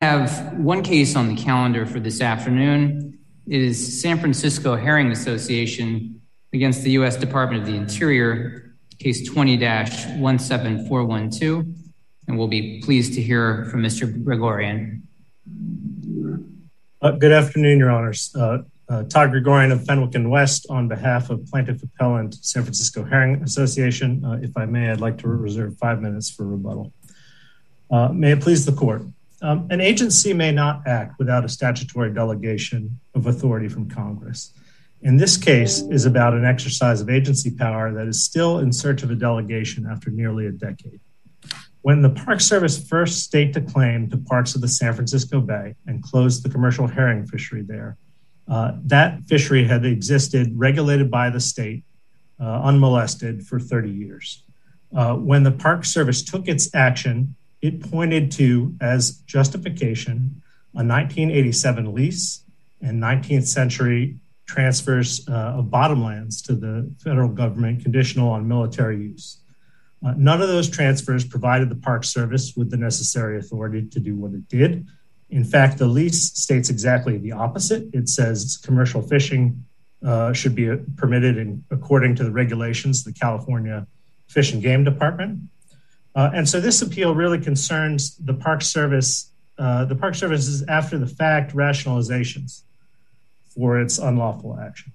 have one case on the calendar for this afternoon. It is San Francisco Herring Association against the U.S. Department of the Interior, case 20-17412, and we'll be pleased to hear from Mr. Gregorian. Good afternoon, Your Honors. Todd Gregorian of Fenwick & West on behalf of Plaintiff Appellant San Francisco Herring Association. If I may, I'd like to reserve 5 minutes for rebuttal. May it please the court. An agency may not act without a statutory delegation of authority from Congress. And this case is about an exercise of agency power that is still in search of a delegation after nearly a decade. When the Park Service first staked a claim to parts of the San Francisco Bay and closed the commercial herring fishery there, that fishery had existed regulated by the state, unmolested for 30 years. When the Park Service took its action, it pointed to, as justification, a 1987 lease and 19th century transfers of bottomlands to the federal government conditional on military use. None of those transfers provided the Park Service with the necessary authority to do what it did. In fact, the lease states exactly the opposite. It says commercial fishing should be permitted according to the regulations of the California Fish and Game Department. And so this appeal really concerns the Park Service. The Park Service's after the fact rationalizations for its unlawful action.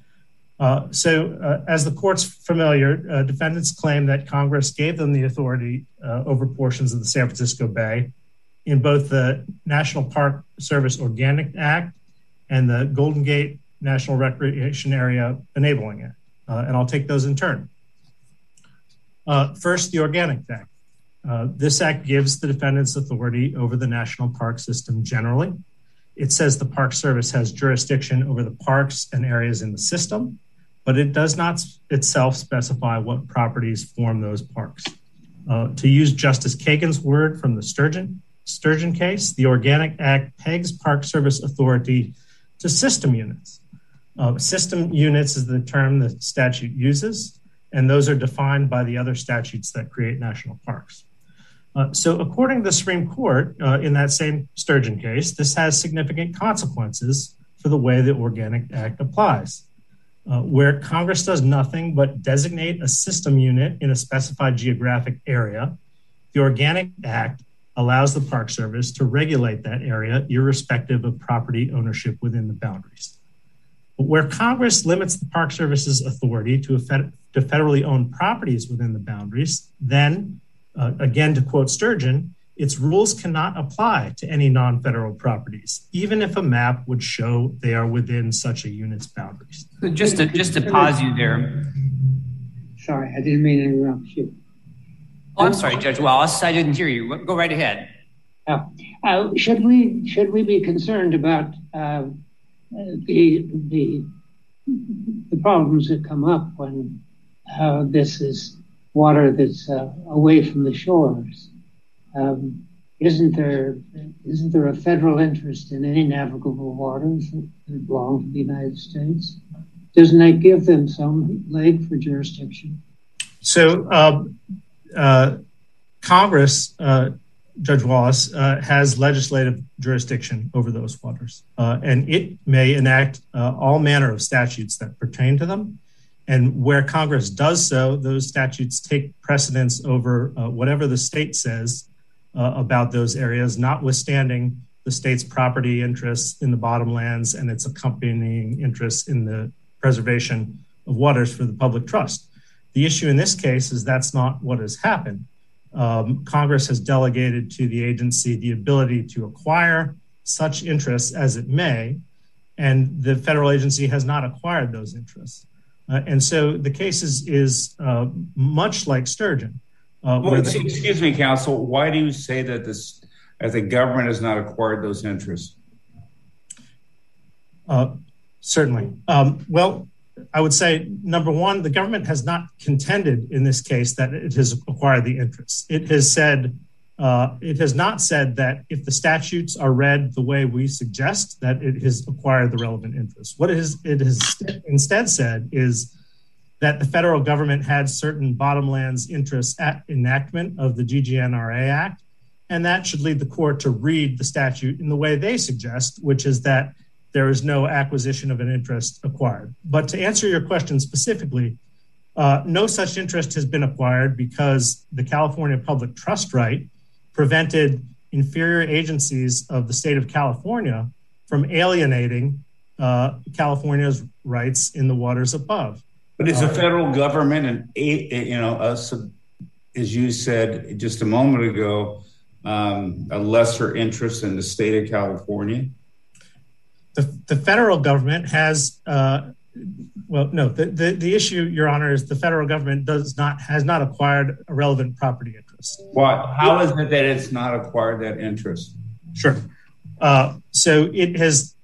As the court's familiar, defendants claim that Congress gave them the authority over portions of the San Francisco Bay in both the National Park Service Organic Act and the Golden Gate National Recreation Area Enabling Act. And I'll take those in turn. First, the Organic Act. This act gives the defendants authority over the national park system generally. It says the Park Service has jurisdiction over the parks and areas in the system, but it does not itself specify what properties form those parks. To use Justice Kagan's word from the Sturgeon case, the Organic Act pegs Park Service authority to system units. System units is the term the statute uses, and those are defined by the other statutes that create national parks. So according to the Supreme Court, in that same Sturgeon case, this has significant consequences for the way the Organic Act applies. Where Congress does nothing but designate a system unit in a specified geographic area, the Organic Act allows the Park Service to regulate that area irrespective of property ownership within the boundaries. But where Congress limits the Park Service's authority to federally owned properties within the boundaries, then, again, to quote Sturgeon, its rules cannot apply to any non-federal properties, even if a map would show they are within such a unit's boundaries. Just to pause you there. Sorry, I didn't mean to interrupt you. Oh, I'm sorry, Judge Wallace. I didn't hear you. Go right ahead. Should we be concerned about the problems that come up when this is water that's away from the shores? Isn't there a federal interest in any navigable waters that belong to the United States? Doesn't that give them some leg for jurisdiction? So Congress, Judge Wallace, has legislative jurisdiction over those waters, and it may enact all manner of statutes that pertain to them. And where Congress does so, those statutes take precedence over whatever the state says about those areas, notwithstanding the state's property interests in the bottomlands and its accompanying interests in the preservation of waters for the public trust. The issue in this case is that's not what has happened. Congress has delegated to the agency the ability to acquire such interests as it may, and the federal agency has not acquired those interests. And so the case is much like Sturgeon. Excuse me, counsel. Why do you say that the government has not acquired those interests? Certainly. Well, I would say, number one, the government has not contended in this case that it has acquired the interests. It has not said that if the statutes are read the way we suggest, that it has acquired the relevant interests. What it has instead said is that the federal government had certain bottomlands interests at enactment of the GGNRA Act, And that should lead the court to read the statute in the way they suggest, which is that there is no acquisition of an interest acquired. But to answer your question specifically, no such interest has been acquired because the California public trust right prevented inferior agencies of the state of California from alienating California's rights in the waters above. But is the federal government, us, as you said just a moment ago, a lesser interest in the state of California? The federal government has, the issue, Your Honor, is the federal government has not acquired a relevant property interest. Why? How is it that it's not acquired that interest? Sure. So it has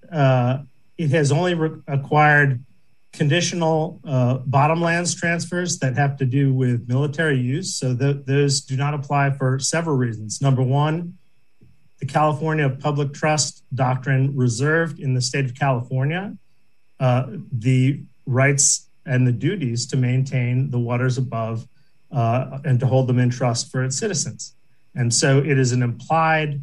only acquired conditional bottomlands transfers that have to do with military use. So those do not apply for several reasons. Number one, the California public trust doctrine reserved in the state of California the rights and the duties to maintain the waters above and to hold them in trust for its citizens. And so it is an implied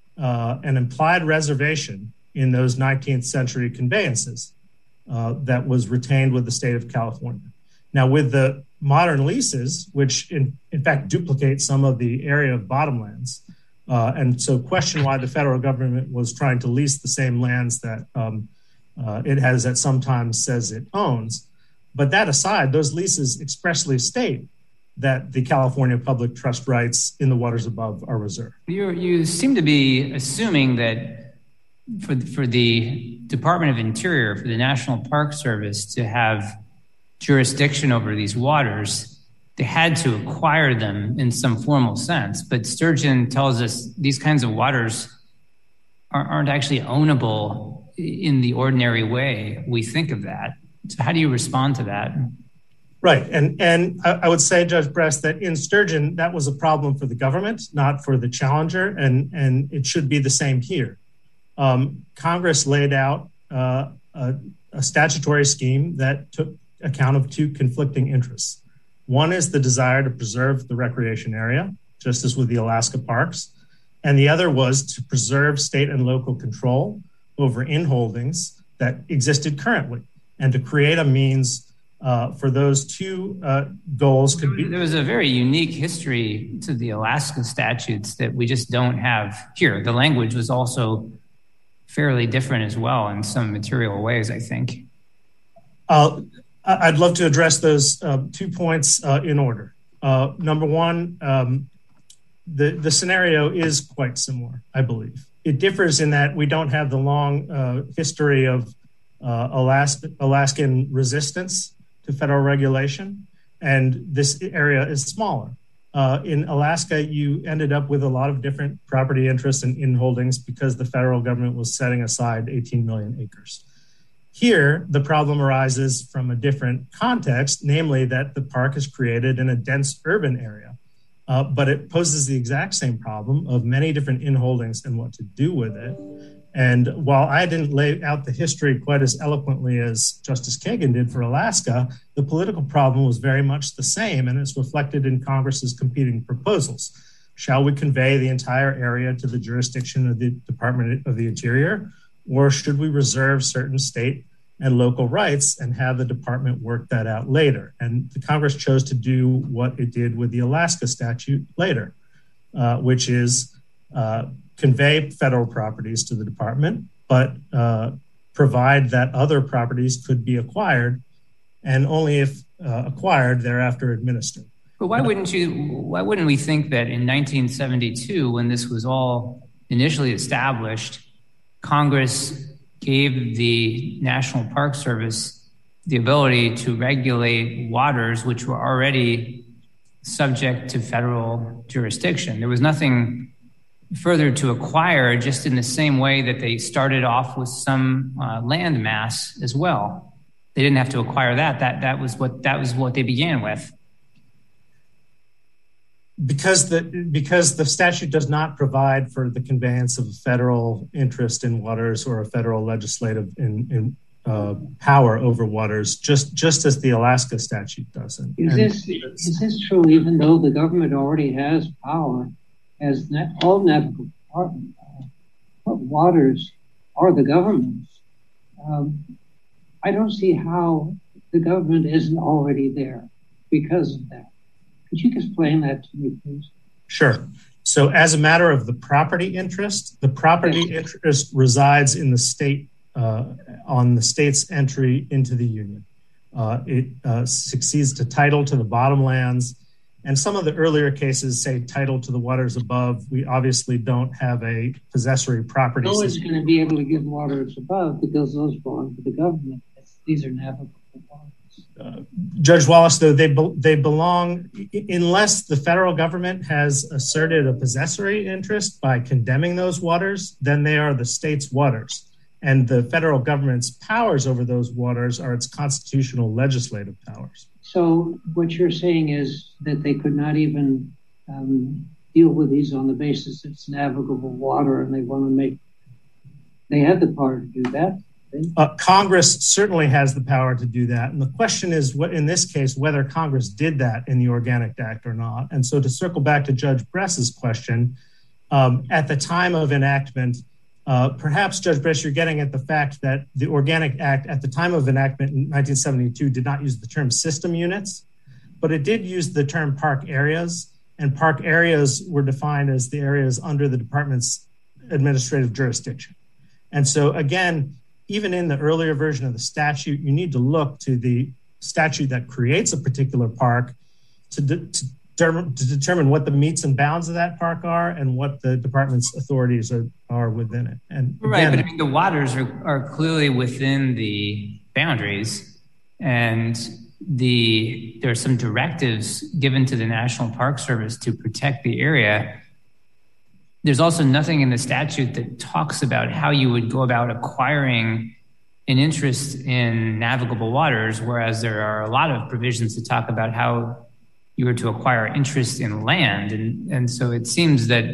reservation in those 19th century conveyances that was retained with the state of California. Now, with the modern leases, which in fact duplicate some of the area of bottomlands, and so question why the federal government was trying to lease the same lands that it has at sometimes says it owns. But that aside, those leases expressly state that the California public trust rights in the waters above are reserved. You seem to be assuming that for the Department of Interior, for the National Park Service to have jurisdiction over these waters, they had to acquire them in some formal sense. But Sturgeon tells us these kinds of waters aren't actually ownable in the ordinary way we think of that. So how do you respond to that? Right. And I would say, Judge Bress, that in Sturgeon, that was a problem for the government, not for the challenger. And it should be the same here. Congress laid out a statutory scheme that took account of two conflicting interests. One is the desire to preserve the recreation area, just as with the Alaska parks. And the other was to preserve state and local control over inholdings that existed currently, and to create a means for those two goals could be. There was a very unique history to the Alaska statutes that we just don't have here. The language was also fairly different as well in some material ways, I think. I'd love to address those 2 points in order. Number one, the scenario is quite similar, I believe. It differs in that we don't have the long history of Alaskan resistance to federal regulation, and this area is smaller. In Alaska, you ended up with a lot of different property interests and inholdings because the federal government was setting aside 18 million acres. Here, the problem arises from a different context, namely that the park is created in a dense urban area. But it poses the exact same problem of many different inholdings and what to do with it. And while I didn't lay out the history quite as eloquently as Justice Kagan did for Alaska, the political problem was very much the same, and it's reflected in Congress's competing proposals. Shall we convey the entire area to the jurisdiction of the Department of the Interior, or should we reserve certain state and local rights and have the department work that out later? And the Congress chose to do what it did with the Alaska statute later, which is convey federal properties to the department, but provide that other properties could be acquired, and only if acquired, thereafter administered. But why wouldn't we think that in 1972, when this was all initially established, Congress gave the National Park Service the ability to regulate waters which were already subject to federal jurisdiction? There was nothing further to acquire, just in the same way that they started off with some land mass as well. They didn't have to acquire that. That was what they began with. Because the statute does not provide for the conveyance of a federal interest in waters or a federal legislative power over waters, just as the Alaska statute doesn't. Is this true even though the government already has power as all navigable waters are the government's, I don't see how the government isn't already there because of that. Could you explain that to me, please? Sure. So as a matter of the property interest, the property interest resides in the state on the state's entry into the union. It succeeds to title to the bottomlands. And some of the earlier cases say title to the waters above. We obviously don't have a possessory property. No one's going to be able to give waters above because those belong to the government. These are navigable waters. Judge Wallace, though, they belong, unless the federal government has asserted a possessory interest by condemning those waters, then they are the state's waters. And the federal government's powers over those waters are its constitutional legislative powers. So what you're saying is that they could not even deal with these on the basis it's navigable water, and they have the power to do that. Congress certainly has the power to do that. And the question is, in this case, whether Congress did that in the Organic Act or not. And so to circle back to Judge Bress's question, at the time of enactment, perhaps, Judge Bress, you're getting at the fact that the Organic Act at the time of enactment in 1972 did not use the term system units, but it did use the term park areas. And park areas were defined as the areas under the department's administrative jurisdiction. And so, again, even in the earlier version of the statute, you need to look to the statute that creates a particular park to determine what the metes and bounds of that park are and what the department's authorities are within it. And right, but I mean, the waters are clearly within the boundaries, and there are some directives given to the National Park Service to protect the area. There's also nothing in the statute that talks about how you would go about acquiring an interest in navigable waters, whereas there are a lot of provisions that talk about how you were to acquire interest in land. And so it seems that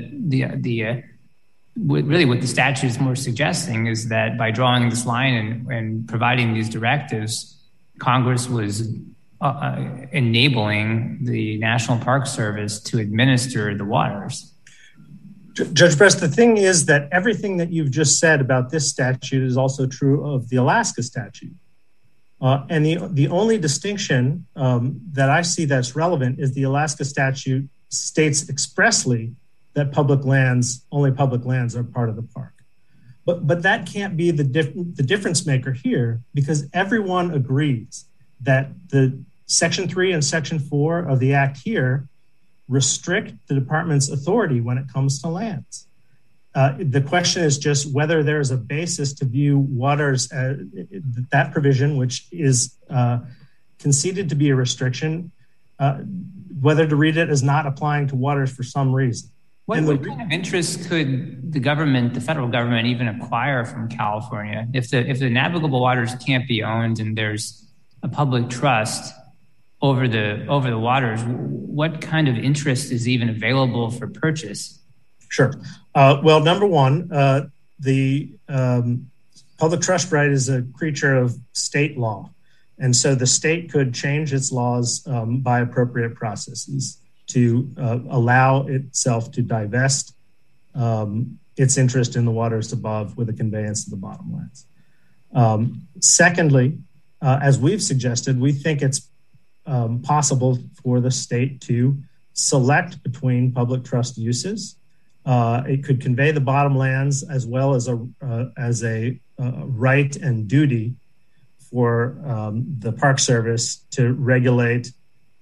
really what the statute is more suggesting is that by drawing this line and providing these directives, Congress was enabling the National Park Service to administer the waters. Judge Bress, the thing is that everything that you've just said about this statute is also true of the Alaska statute. And the only distinction that I see that's relevant is the Alaska statute states expressly that only public lands are part of the park. But that can't be the difference maker here, because everyone agrees that the Section 3 and Section 4 of the Act here restrict the department's authority when it comes to lands. The question is just whether there's a basis to view waters, that provision, which is conceded to be a restriction, whether to read it as not applying to waters for some reason. What kind of interest could the federal government even acquire from California? If the navigable waters can't be owned and there's a public trust over the waters, what kind of interest is even available for purchase? Sure. Well, number one, the public trust right is a creature of state law. And so the state could change its laws by appropriate processes to allow itself to divest its interest in the waters above with a conveyance to the bottomlands. Secondly, as we've suggested, we think it's possible for the state to select between public trust uses. It could convey the bottomlands as well as a right and duty for the Park Service to regulate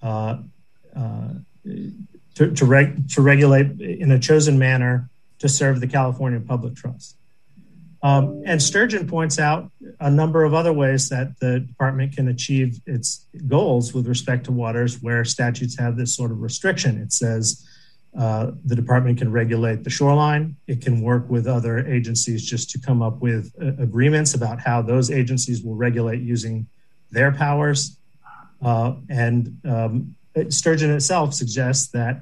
regulate in a chosen manner to serve the California public trust. And Sturgeon points out a number of other ways that the department can achieve its goals with respect to waters where statutes have this sort of restriction. It says the department can regulate the shoreline. It can work with other agencies just to come up with agreements about how those agencies will regulate using their powers. And Sturgeon itself suggests that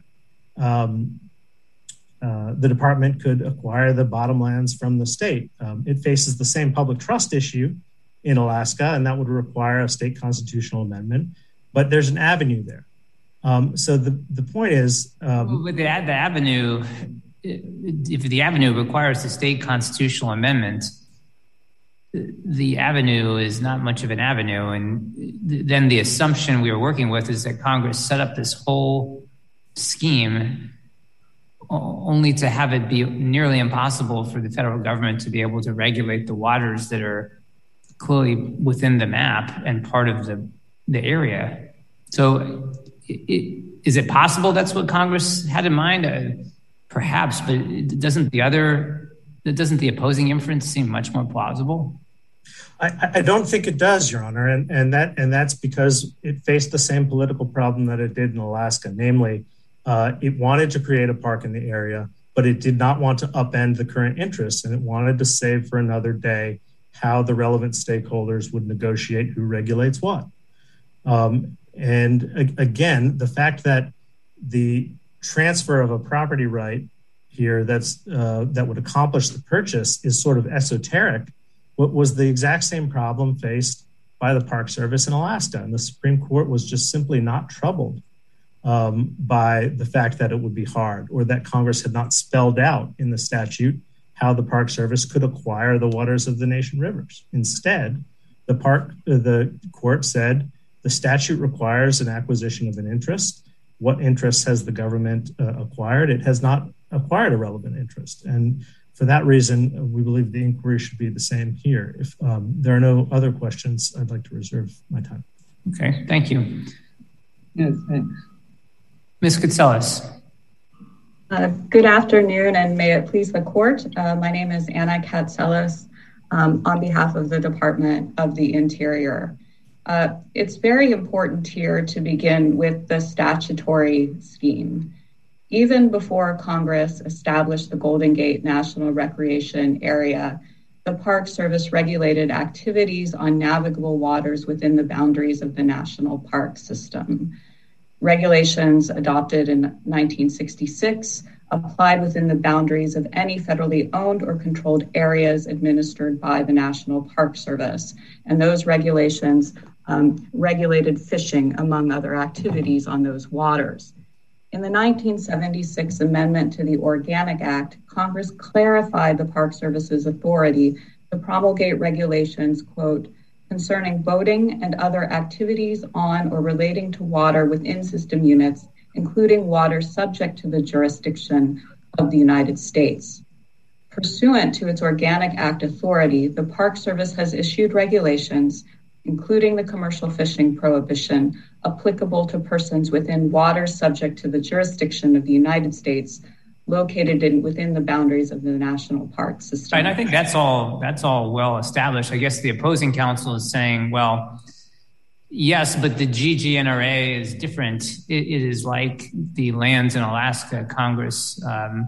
the department could acquire the bottomlands from the state. It faces the same public trust issue in Alaska, and that would require a state constitutional amendment, but there's an avenue there. So the point is... With the avenue, if the avenue requires a state constitutional amendment, the avenue is not much of an avenue. And then the assumption we were working with is that Congress set up this whole scheme only to have it be nearly impossible for the federal government to be able to regulate the waters that are clearly within the map and part of the area. So is it possible that's what Congress had in mind? Perhaps, but doesn't the opposing inference seem much more plausible? I don't think it does, Your Honor, and that's because it faced the same political problem that it did in Alaska. Namely, it wanted to create a park in the area, but it did not want to upend the current interests, and it wanted to save for another day how the relevant stakeholders would negotiate who regulates what. And again, the fact that the transfer of a property right here that would accomplish the purchase is sort of esoteric. What was the exact same problem faced by the Park Service in Alaska, and the Supreme Court was just simply not troubled by the fact that it would be hard, or that Congress had not spelled out in the statute how the Park Service could acquire the waters of the nation rivers. Instead, the court said the statute requires an acquisition of an interest. What interest has the government acquired? It has not acquired a relevant interest. And for that reason, we believe the inquiry should be the same here. If there are no other questions, I'd like to reserve my time. Okay, thank you. Yes, thanks. Ms. Katselas. Good afternoon, and may it please the court. My name is Anna Katselas on behalf of the Department of the Interior. It's very important here to begin with the statutory scheme. Even before Congress established the Golden Gate National Recreation Area, the Park Service regulated activities on navigable waters within the boundaries of the national park system. Regulations adopted in 1966 applied within the boundaries of any federally owned or controlled areas administered by the National Park Service. And those regulations regulated fishing, among other activities on those waters. In the 1976 amendment to the Organic Act, Congress clarified the Park Service's authority to promulgate regulations, quote, concerning boating and other activities on or relating to water within system units, including water subject to the jurisdiction of the United States. Pursuant to its Organic Act authority, the Park Service has issued regulations, including the commercial fishing prohibition, applicable to persons within waters subject to the jurisdiction of the United States, located within the boundaries of the national park system. And I think that's all well established. I guess the opposing counsel is saying, well, yes, but the GGNRA is different. It is like the lands in Alaska. Congress,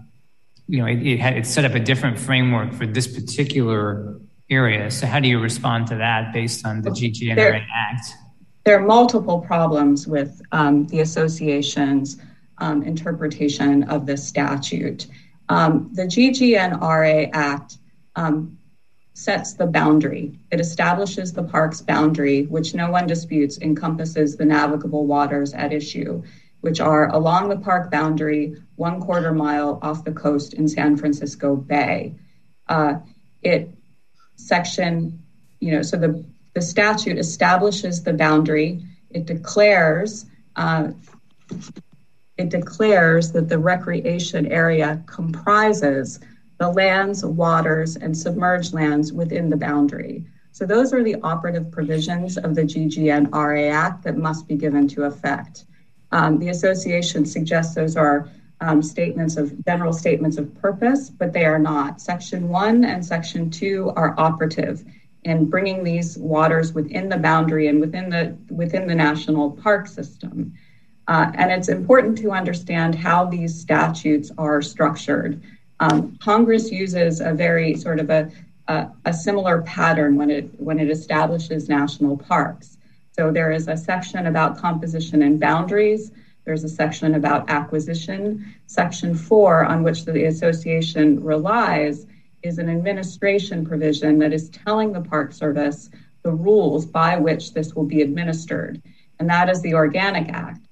it set up a different framework for this particular area. So how do you respond to that based on the GGNRA Act? There are multiple problems with the association's interpretation of the statute. The GGNRA Act sets the boundary. It establishes the park's boundary, which no one disputes encompasses the navigable waters at issue, which are along the park boundary, 1/4 mile off the coast in San Francisco Bay. So the statute establishes the boundary. It declares that the recreation area comprises the lands, waters, and submerged lands within the boundary. So those are the operative provisions of the GGNRA Act that must be given to effect. The association suggests those are general statements of purpose, but they are not. Section 1 and Section 2 are operative in bringing these waters within the boundary and within the national park system. And it's important to understand how these statutes are structured. Congress uses a very sort of a similar pattern when it establishes national parks. So there is a section about composition and boundaries. There's a section about acquisition. Section 4, on which the association relies, is an administration provision that is telling the Park Service the rules by which this will be administered. And that is the Organic Act.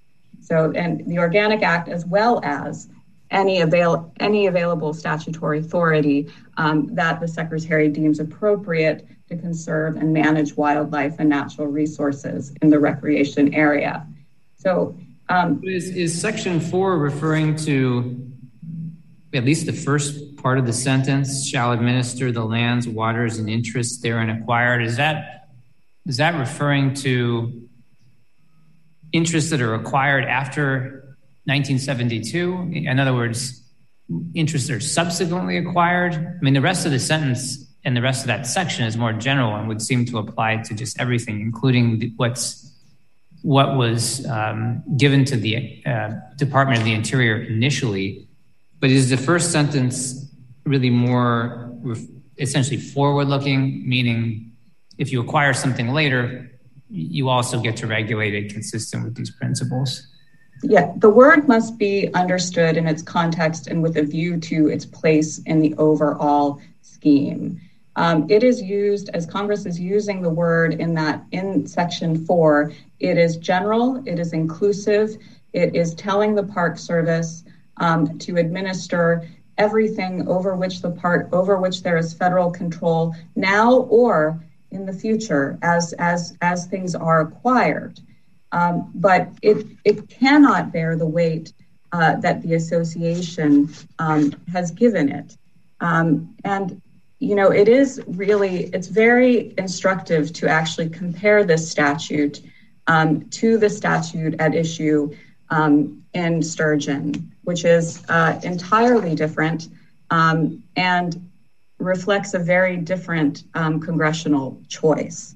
So, and the Organic Act, as well as any available statutory authority that the Secretary deems appropriate to conserve and manage wildlife and natural resources in the recreation area. So, is Section 4 referring to at least the first part of the sentence? Shall administer the lands, waters, and interests therein acquired. Is that referring to interests that are acquired after 1972? In other words, interests that are subsequently acquired? I mean, the rest of the sentence and the rest of that section is more general and would seem to apply to just everything, including what was given to the Department of the Interior initially. But is the first sentence really more essentially forward-looking, meaning if you acquire something later, you also get to regulate it consistent with these principles? Yeah, the word must be understood in its context and with a view to its place in the overall scheme. It is used, as Congress is using the word in Section 4, it is general, it is inclusive, it is telling the Park Service to administer everything over which there is federal control now or in the future as things are acquired. But it cannot bear the weight that the association has given it. And, you know, it's very instructive to actually compare this statute to the statute at issue in Sturgeon, which is entirely different and reflects a very different congressional choice.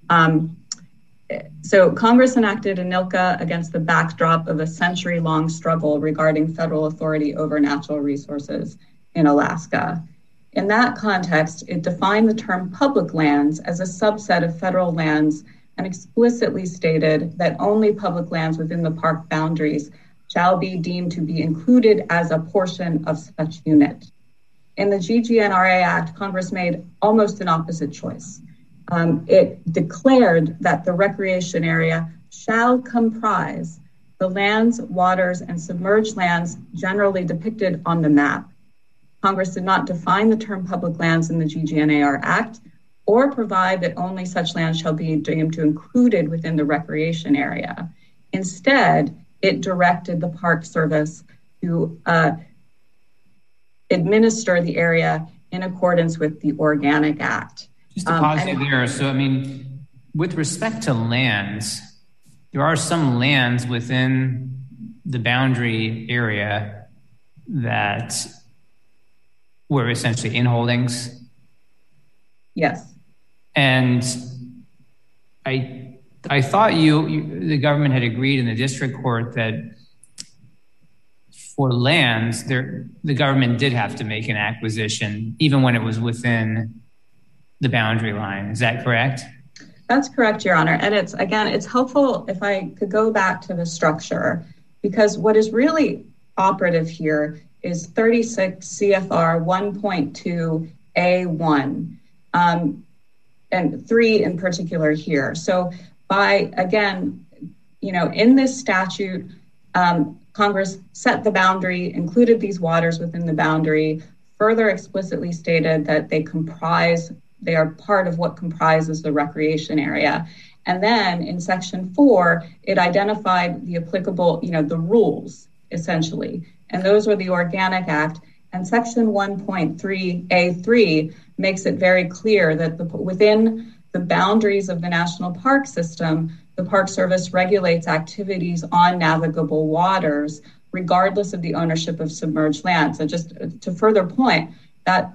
So Congress enacted ANILCA against the backdrop of a century-long struggle regarding federal authority over natural resources in Alaska. In that context, it defined the term public lands as a subset of federal lands and explicitly stated that only public lands within the park boundaries shall be deemed to be included as a portion of such unit. In the GGNRA Act, Congress made almost an opposite choice. It declared that the recreation area shall comprise the lands, waters, and submerged lands generally depicted on the map. Congress did not define the term public lands in the GGNAR Act or provide that only such lands shall be deemed to included within the recreation area. Instead, it directed the Park Service to administer the area in accordance with the Organic Act. Just to pause you there. So, I mean, with respect to lands, there are some lands within the boundary area that were essentially in holdings. Yes. And I thought the government had agreed in the district court that for lands, the government did have to make an acquisition, even when it was within the boundary line. Is that correct? That's correct, Your Honor. And it's helpful if I could go back to the structure, because what is really operative here is 36 CFR 1.2 A1 and 3 in particular here. So in this statute, Congress set the boundary, included these waters within the boundary, further explicitly stated that they are part of what comprises the recreation area. And then in Section 4, it identified the applicable, the rules, essentially. And those were the Organic Act. And Section 1.3A3 makes it very clear that within the boundaries of the National Park System, the Park Service regulates activities on navigable waters, regardless of the ownership of submerged lands. And just to further point, that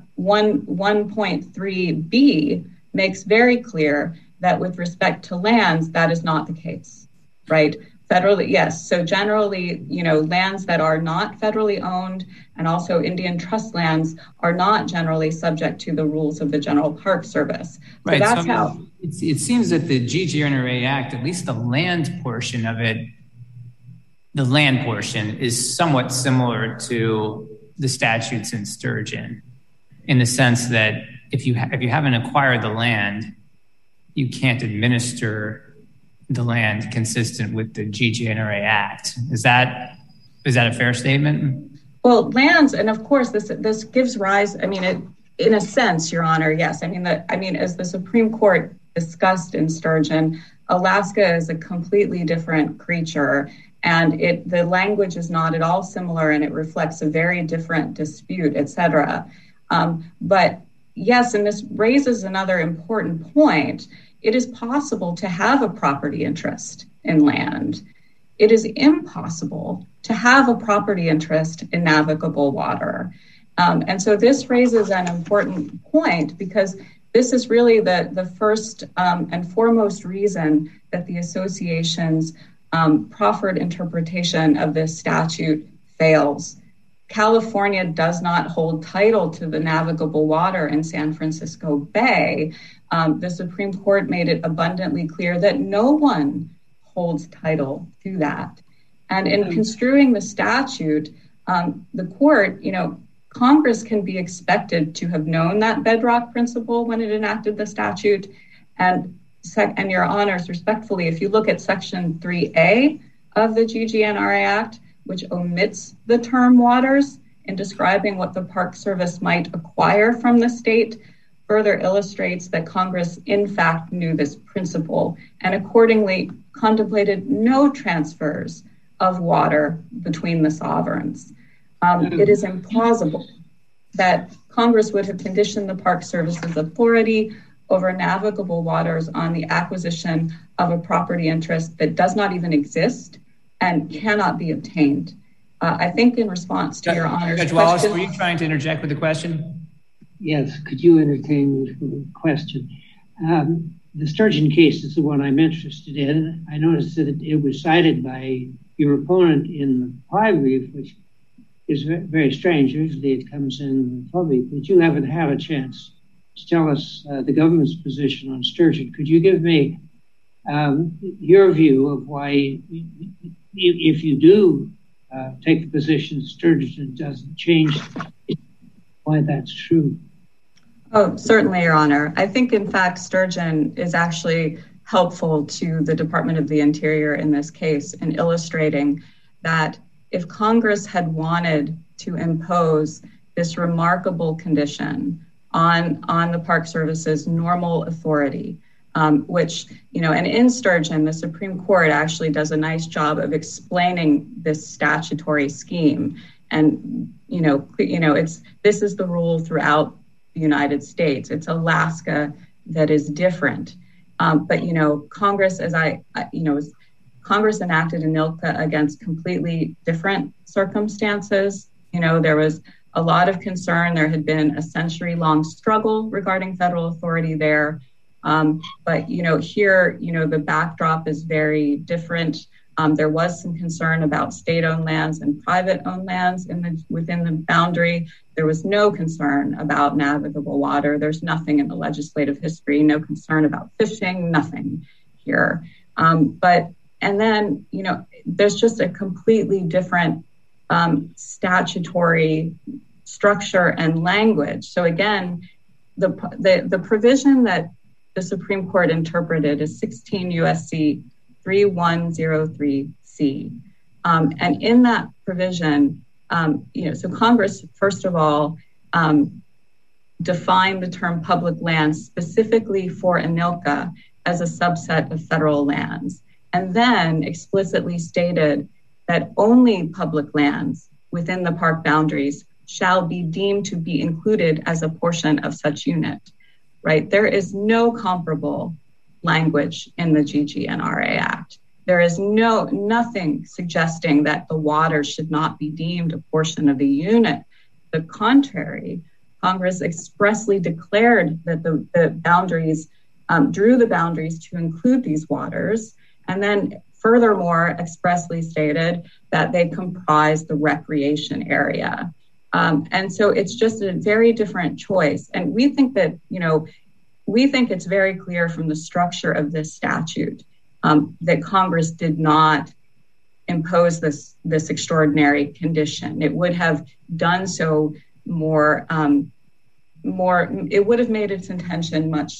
1.3B makes very clear that with respect to lands, that is not the case, right? Federally, yes. So generally, lands that are not federally owned and also Indian trust lands are not generally subject to the rules of the General Park Service. Right. So that's how it seems that the GGNRA Act, at least the land portion of it, the land portion is somewhat similar to the statutes in Sturgeon, in the sense that if you haven't acquired the land, you can't administer the land consistent with the GGNRA Act. Is that a fair statement? Well, lands, and of course, this gives rise. I mean, in a sense, Your Honor, yes. I mean, as the Supreme Court discussed in Sturgeon, Alaska is a completely different creature, and the language is not at all similar, and it reflects a very different dispute, et cetera. But yes, and this raises another important point. It is possible to have a property interest in land. It is impossible to have a property interest in navigable water. And so this raises an important point, because this is really the first and foremost reason that the association's proffered interpretation of this statute fails. California does not hold title to the navigable water in San Francisco Bay. The Supreme Court made it abundantly clear that no one holds title to that. And in construing the statute, the court, Congress can be expected to have known that bedrock principle when it enacted the statute. And Your Honors, respectfully, if you look at Section 3A of the GGNRA Act, which omits the term waters in describing what the Park Service might acquire from the state, further illustrates that Congress, in fact, knew this principle and accordingly contemplated no transfers of water between the sovereigns. It is implausible that Congress would have conditioned the Park Service's authority over navigable waters on the acquisition of a property interest that does not even exist and cannot be obtained. I think in response to Your Honor's Judge Wallace, were you trying to interject with the question? Yes, could you entertain the question? The Sturgeon case is the one I'm interested in. I noticed that it was cited by your opponent in the reply brief, which is very strange. Usually it comes in public, but you haven't had a chance to tell us the government's position on Sturgeon. Could you give me your view of why, if you do take the position Sturgeon doesn't change, why that's true? Oh, certainly, Your Honor. I think, in fact, Sturgeon is actually helpful to the Department of the Interior in this case in illustrating that if Congress had wanted to impose this remarkable condition on the Park Service's normal authority, which, and in Sturgeon, the Supreme Court actually does a nice job of explaining this statutory scheme. And, this is the rule throughout the United States. It's Alaska that is different. But Congress, Congress enacted ANILCA against completely different circumstances. There was a lot of concern. There had been a century-long struggle regarding federal authority there. But here, the backdrop is very different. There was some concern about state-owned lands and private-owned lands within the boundary. There was no concern about navigable water. There's nothing in the legislative history, no concern about fishing, nothing here. And then, there's just a completely different statutory structure and language. So again, the provision that the Supreme Court interpreted is 16 U.S.C. 3103C. And in that provision, so Congress, first of all, defined the term public lands specifically for ANILCA as a subset of federal lands, and then explicitly stated that only public lands within the park boundaries shall be deemed to be included as a portion of such unit, right? There is no comparable language in the GGNRA Act. There is nothing suggesting that the water should not be deemed a portion of the unit. The contrary, Congress expressly declared that the boundaries, drew the boundaries to include these waters, and then furthermore expressly stated that they comprise the recreation area. And so it's just a very different choice. And we think that, we think it's very clear from the structure of this statute that Congress did not impose this extraordinary condition. It would have done so more, it would have made its intention much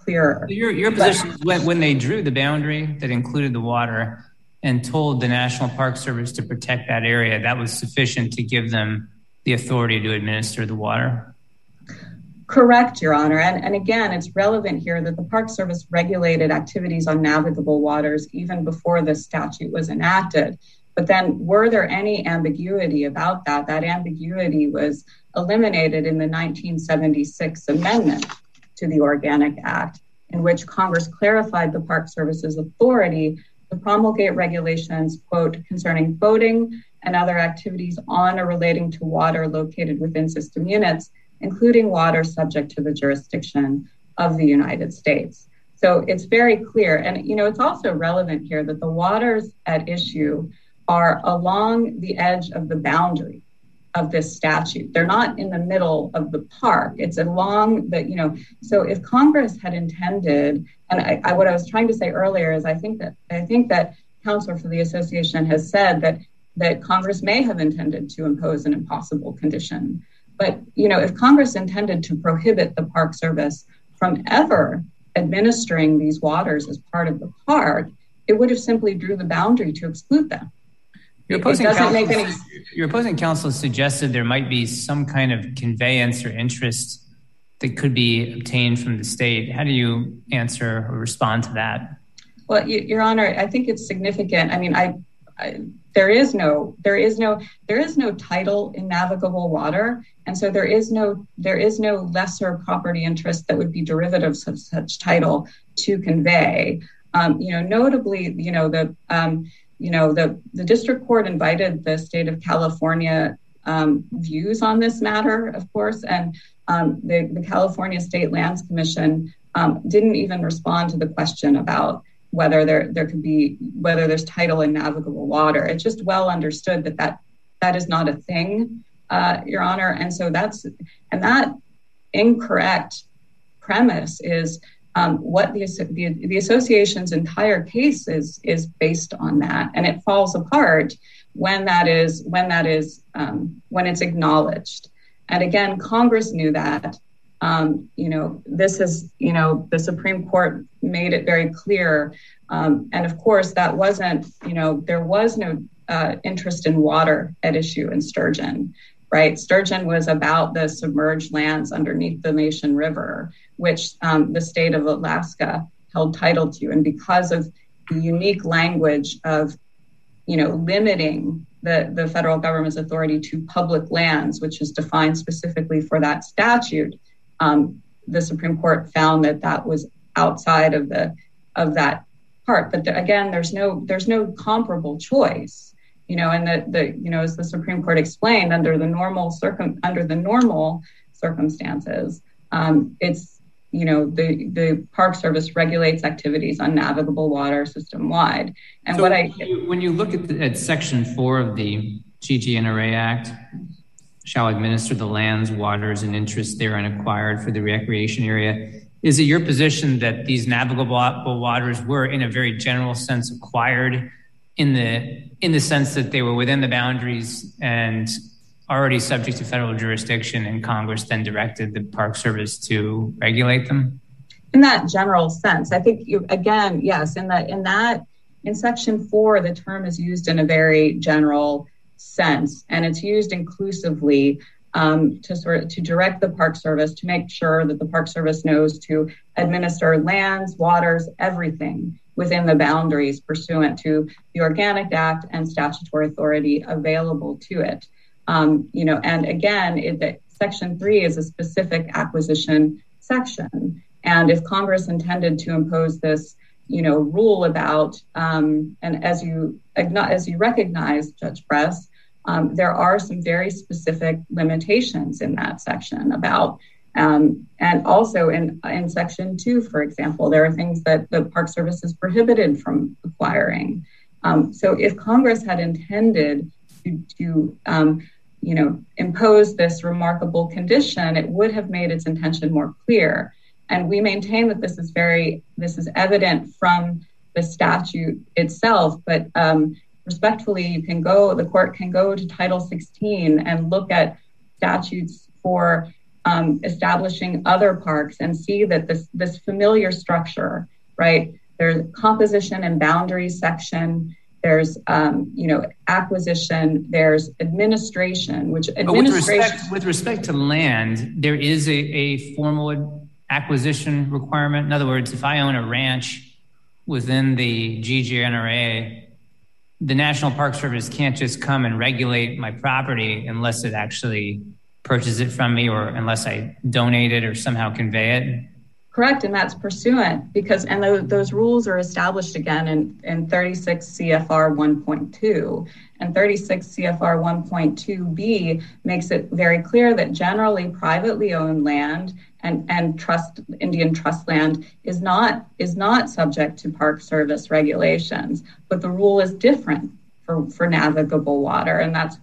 clearer. Your position is when they drew the boundary that included the water and told the National Park Service to protect that area, that was sufficient to give them the authority to administer the water? Correct, Your Honor. And again, it's relevant here that the Park Service regulated activities on navigable waters even before the statute was enacted. But then were there any ambiguity about that? That ambiguity was eliminated in the 1976 amendment to the Organic Act, in which Congress clarified the Park Service's authority to promulgate regulations, quote, concerning boating and other activities on or relating to water located within system units, including water subject to the jurisdiction of the United States. So it's very clear. And, it's also relevant here that the waters at issue are along the edge of the boundary of this statute. They're not in the middle of the park. It's along the, so if Congress had intended, and what I was trying to say earlier is I think that counsel for the association has said that Congress may have intended to impose an impossible condition. But, if Congress intended to prohibit the Park Service from ever administering these waters as part of the park, it would have simply drew the boundary to exclude them. Your opposing counsel suggested there might be some kind of conveyance or interest that could be obtained from the state. How do you answer or respond to that? Well, Your Honor, I think it's significant. I mean, there is no title in navigable water, and so there is no lesser property interest that would be derivatives of such title to convey. Notably, the district court invited the state of California views on this matter, of course, and the California State Lands Commission didn't even respond to the question about whether whether there's title in navigable water. It's just well understood that is not a thing, Your Honor. And so that incorrect premise is what the association's entire case is based on that, and it falls apart when it's acknowledged. And again, Congress knew that. The Supreme Court made it very clear. And of course, that wasn't, there was no interest in water at issue in Sturgeon, right? Sturgeon was about the submerged lands underneath the Mason River, which the state of Alaska held title to. And because of the unique language of, limiting the federal government's authority to public lands, which is defined specifically for that statute, the Supreme Court found that was outside of that part. But again, there's no comparable choice, and as the Supreme Court explained, under the normal circumstances, it's the Park Service regulates activities on navigable water system wide. And so when you look at Section 4 of the GGNRA Act, shall administer the lands, waters, and interests therein acquired for the recreation area. Is it your position that these navigable waters were, in a very general sense, acquired in the sense that they were within the boundaries and already subject to federal jurisdiction, and Congress then directed the Park Service to regulate them? In that general sense, I think yes. In Section 4, the term is used in a very general sense, and it's used inclusively to direct the Park Service to make sure that the Park Service knows to administer lands, waters, everything within the boundaries pursuant to the Organic Act and statutory authority available to it. And again, Section 3 is a specific acquisition section, and if Congress intended to impose this rule about, and as you recognize, Judge Press, there are some very specific limitations in that section about, and also in Section 2, for example, there are things that the Park Service is prohibited from acquiring. So if Congress had intended to impose this remarkable condition, it would have made its intention more clear. And we maintain that this is evident from the statute itself, but respectfully, the court can go to Title 16 and look at statutes for establishing other parks and see that this familiar structure, right? There's composition and boundaries section. There's, acquisition. There's administration, with respect to land, there is a formal acquisition requirement. In other words, if I own a ranch within the GGNRA, the National Park Service can't just come and regulate my property unless it actually purchases it from me or unless I donate it or somehow convey it. Correct, and that's pursuant those rules are established again in 36 CFR 1.2, and 36 CFR 1.2b makes it very clear that generally privately owned land and Indian trust land is not subject to Park Service regulations, but the rule is different for navigable water, and that's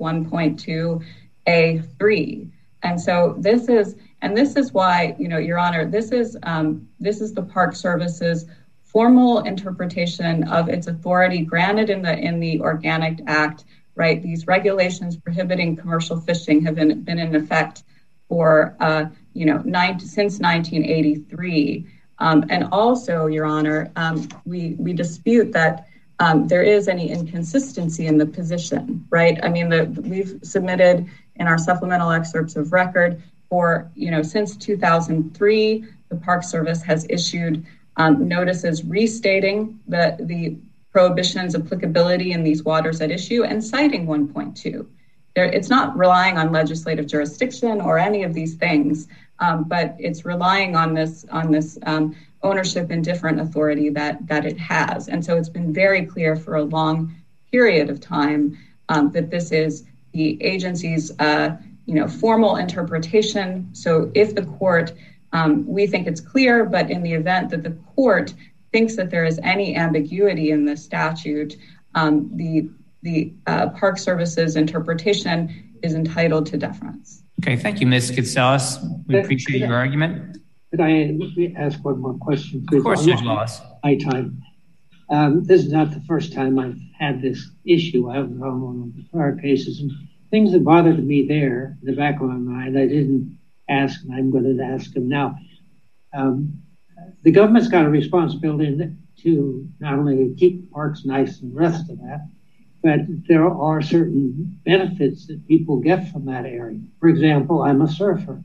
1.2A3. And so this is why, Your Honor, this is the Park Service's formal interpretation of its authority granted in the Organic Act, right? These regulations prohibiting commercial fishing have been in effect for since 1983. And also, Your Honor, we dispute that there is any inconsistency in the position, right? I mean, we've submitted in our supplemental excerpts of record for, since 2003, the Park Service has issued notices restating the prohibition's applicability in these waters at issue and citing 1.2. It's not relying on legislative jurisdiction or any of these things, but it's relying on this ownership and different authority that it has. And so it's been very clear for a long period of time that this is the agency's formal interpretation. So if the court, we think it's clear, but in the event that the court thinks that there is any ambiguity in the statute, the Park Service's interpretation is entitled to deference. Okay, thank you, Ms. Katselas. We appreciate your argument. Could I ask one more question, please? Of course, Judge Wallace. This is not the first time I've had this issue. I have one of the prior cases, and things that bothered me there in the back of my mind, I didn't ask, and I'm going to ask them now. The government's got a responsibility to not only keep parks nice and the rest of that, but there are certain benefits that people get from that area. For example, I'm a surfer,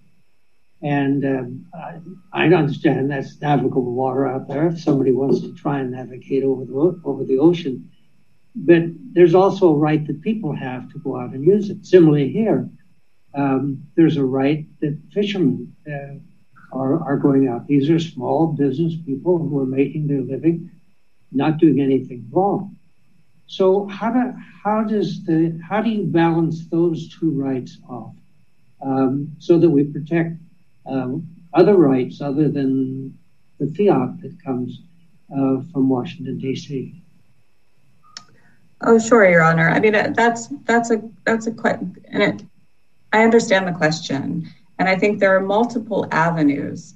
and I understand that's navigable water out there if somebody wants to try and navigate over the ocean. But there's also a right that people have to go out and use it. Similarly here, there's a right that fishermen are going out. These are small business people who are making their living, not doing anything wrong. So how do you balance those two rights off so that we protect other rights other than the fiat that comes from Washington, D.C.? Oh, sure, Your Honor. I mean, that's a question, and I understand the question, and I think there are multiple avenues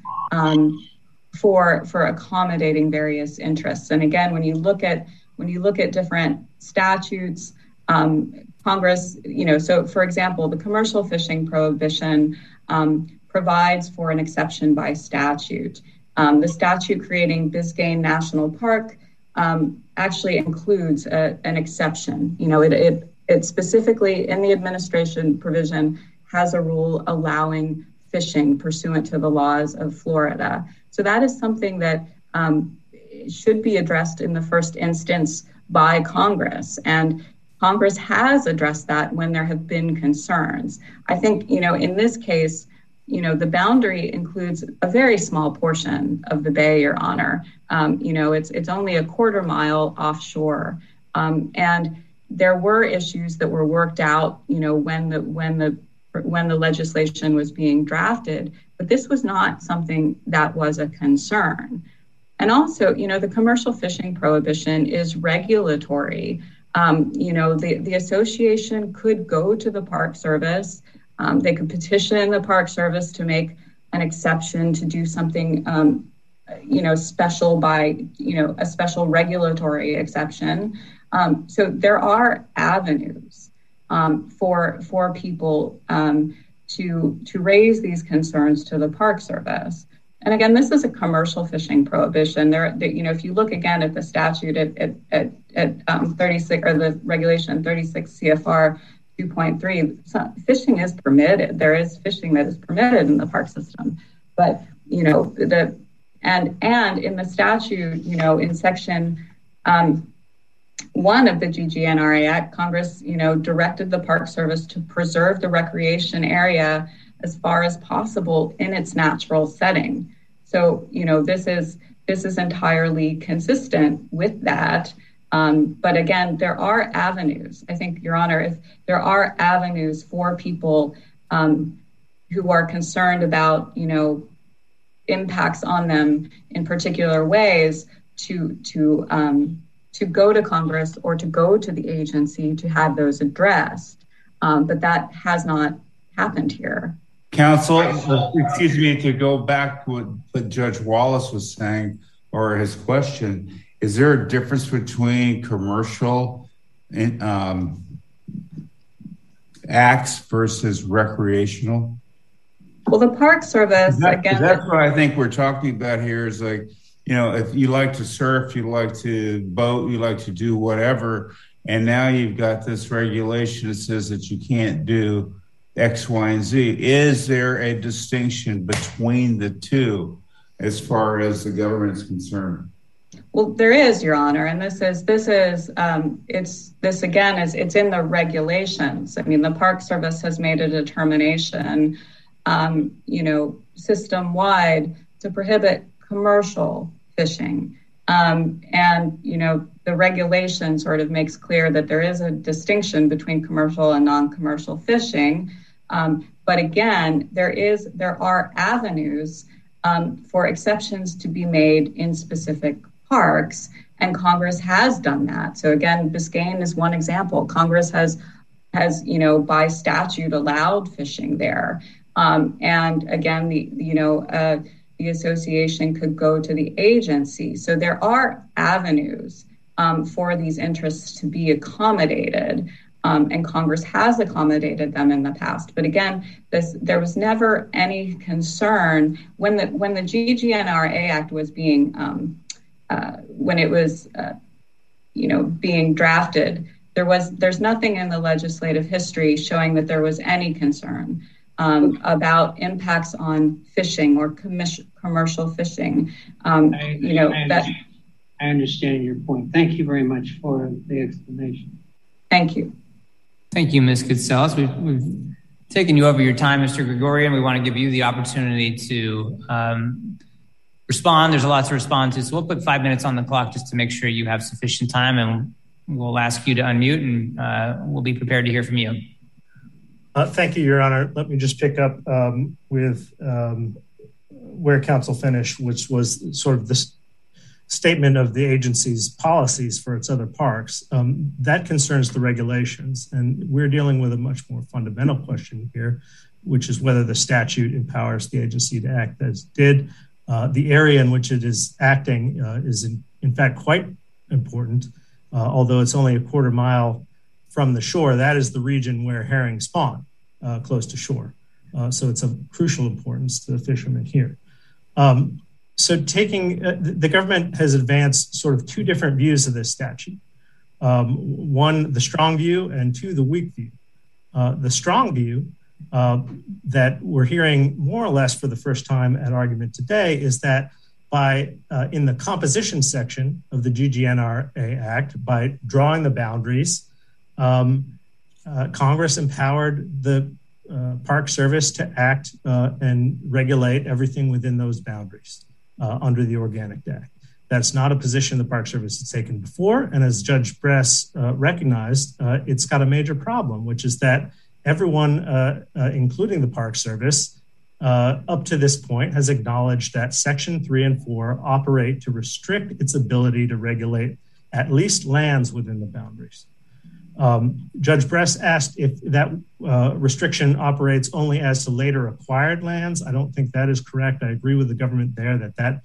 for accommodating various interests. And again, when you look at different statutes, Congress, so for example, the commercial fishing prohibition provides for an exception by statute. The statute creating Biscayne National Park actually includes an exception. It specifically in the administration provision has a rule allowing fishing pursuant to the laws of Florida. So that is something that should be addressed in the first instance by Congress. And Congress has addressed that when there have been concerns. I think, in this case, the boundary includes a very small portion of the bay, Your Honor. It's only a quarter mile offshore. And there were issues that were worked out, when the legislation was being drafted, but this was not something that was a concern. And also, the commercial fishing prohibition is regulatory. The association could go to the Park Service. They could petition the Park Service to make an exception, to do something, special by, a special regulatory exception. So there are avenues for people to raise these concerns to the Park Service. And again, this is a commercial fishing prohibition. If you look again at the statute at 36 or the regulation 36 CFR 2.3, fishing is permitted. There is fishing that is permitted in the park system, but and in the statute, in section 1 of the GGNRA Act, Congress, directed the Park Service to preserve the recreation area as far as possible in its natural setting. So, this is entirely consistent with that. But again, there are avenues. I think, Your Honor, if there are avenues for people who are concerned about, impacts on them in particular ways to go to Congress or to go to the agency to have those addressed. But that has not happened here. Counsel, excuse me, to go back to what Judge Wallace was saying, or his question, is there a difference between commercial acts versus recreational? Well, the Park Service, again... That's what I think we're talking about here is like, if you like to surf, you like to boat, you like to do whatever, and now you've got this regulation that says that you can't do X, Y, and Z. Is there a distinction between the two as far as the government is concerned? Well, there is, Your Honor, and it's in the regulations. I mean, the Park Service has made a determination, system-wide to prohibit commercial fishing. The regulation sort of makes clear that there is a distinction between commercial and non-commercial fishing. But again, there are avenues for exceptions to be made in specific parks, and Congress has done that. So again, Biscayne is one example. Congress has by statute allowed fishing there. And again, the association could go to the agency. So there are avenues for these interests to be accommodated, and Congress has accommodated them in the past. But again, there was never any concern when the GGNRA Act was being being drafted. There's nothing in the legislative history showing that there was any concern about impacts on fishing or commercial fishing. I understand your point. Thank you very much for the explanation. Thank you. Thank you, Ms. Katselas. We've taken you over your time, Mr. Gregorian. We want to give you the opportunity to respond. There's a lot to respond to, so we'll put 5 minutes on the clock just to make sure you have sufficient time, and we'll ask you to unmute, and we'll be prepared to hear from you. Thank you, Your Honor. Let me just pick up with where counsel finished, which was sort of this statement of the agency's policies for its other parks. That concerns the regulations, and we're dealing with a much more fundamental question here, which is whether the statute empowers the agency to act as did. The area in which it is acting is in fact quite important, although it's only a quarter mile from the shore. That is the region where herring spawn close to shore. So it's of crucial importance to the fishermen here. So the government has advanced sort of two different views of this statute. One, the strong view, and two, the weak view. The strong view that we're hearing more or less for the first time at argument today is that in the composition section of the GGNRA Act, by drawing the boundaries, Congress empowered the Park Service to act and regulate everything within those boundaries under the Organic Act. That's not a position the Park Service has taken before. And as Judge Bress recognized, it's got a major problem, which is that everyone, including the Park Service, up to this point has acknowledged that Section 3 and 4 operate to restrict its ability to regulate at least lands within the boundaries. Judge Bress asked if that restriction operates only as to later acquired lands. I don't think that is correct. I agree with the government there that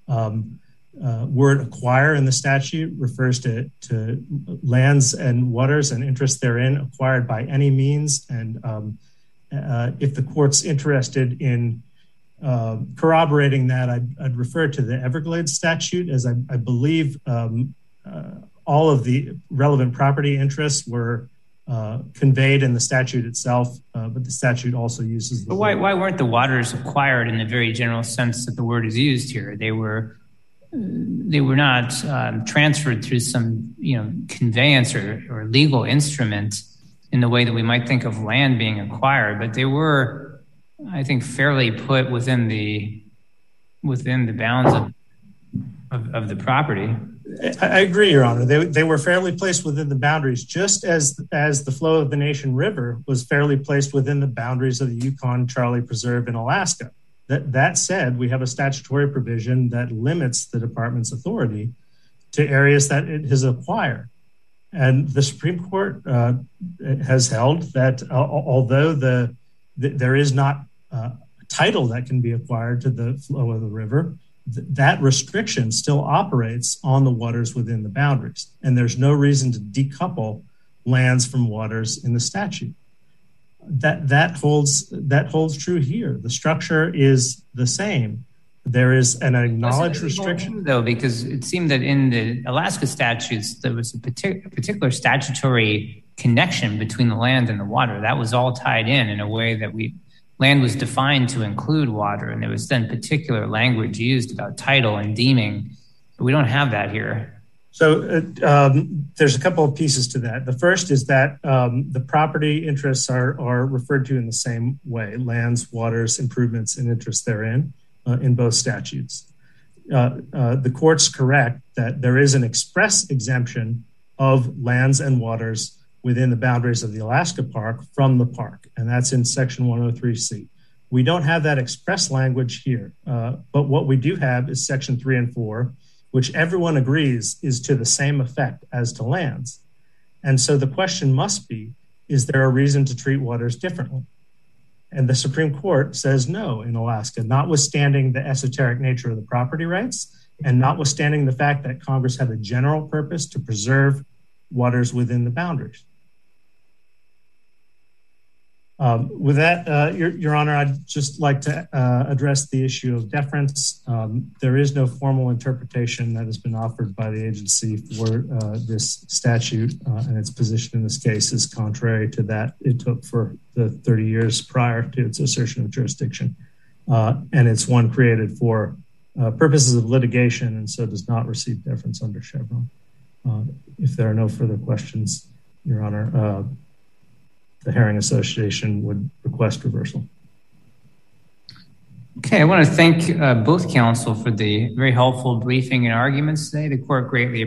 word acquire in the statute refers to lands and waters and interests therein acquired by any means. And If the court's interested in corroborating that, I'd refer to the Everglades statute, as I believe all of the relevant property interests were conveyed in the statute itself, but the statute also uses the... But why weren't the waters acquired in the very general sense that the word is used here? They were not transferred through some conveyance or legal instrument in the way that we might think of land being acquired, but they were, I think, fairly put within the bounds of the property. I agree, Your Honor. They were fairly placed within the boundaries, just as the flow of the Nation River was fairly placed within the boundaries of the Yukon-Charlie Preserve in Alaska. That said, we have a statutory provision that limits the department's authority to areas that it has acquired. And the Supreme Court has held that although there is not a title that can be acquired to the flow of the river, that restriction still operates on the waters within the boundaries. And there's no reason to decouple lands from waters in the statute. That holds true here. The structure is the same. There is an acknowledged restriction. Though, because it seemed that in the Alaska statutes, there was a particular statutory connection between the land and the water. That was all tied in a way that land was defined to include water, and there was then particular language used about title and deeming. But we don't have that here. So there's a couple of pieces to that. The first is that the property interests are referred to in the same way: lands, waters, improvements, and interests therein in both statutes. The court's correct that there is an express exemption of lands and waters within the boundaries of the Alaska Park from the park, and that's in Section 103C. We don't have that express language here, but what we do have is Section 3 and 4, which everyone agrees is to the same effect as to lands. And so the question must be, is there a reason to treat waters differently? And the Supreme Court says no in Alaska, notwithstanding the esoteric nature of the property rights and notwithstanding the fact that Congress had a general purpose to preserve waters within the boundaries. With that, Your Honor, I'd just like to address the issue of deference. There is no formal interpretation that has been offered by the agency for this statute, and its position in this case is contrary to that it took for the 30 years prior to its assertion of jurisdiction. And it's one created for purposes of litigation, and so does not receive deference under Chevron. If there are no further questions, Your Honor, the Herring Association would request reversal. Okay, I want to thank both counsel for the very helpful briefing and arguments today. The court greatly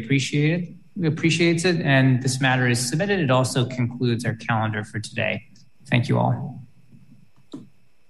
appreciates it, and this matter is submitted. It also concludes our calendar for today. Thank you all.